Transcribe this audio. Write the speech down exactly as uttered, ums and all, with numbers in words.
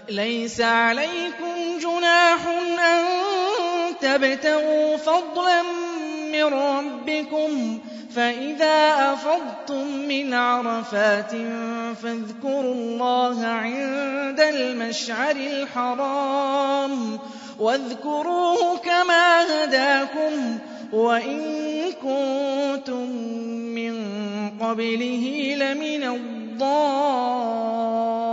لَيْسَ عَلَيْكُمْ جُنَاحٌ أَن تَبْتَغُوا فَضْلًا مِّن رَّبِّكُمْ ۚ فَإِذَا أَفَضْتُم مِّنْ عَرَفَاتٍ فاذكروا اللَّهَ عِندَ الْمَشْعَرِ الْحَرَامِ واذكروه كَمَا هَدَاكُمْ وَإِن كُنتُم مِّن قَبْلِهِ لَمِنَ الضَّالِّينَ